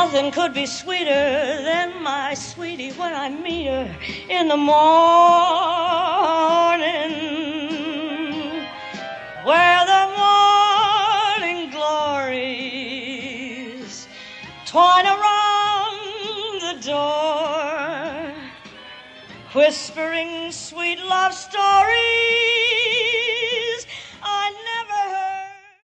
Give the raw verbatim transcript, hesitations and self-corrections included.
Nothing could be sweeter than my sweetie when I meet her in the morning, where the morning glories twine around the door, whispering sweet love stories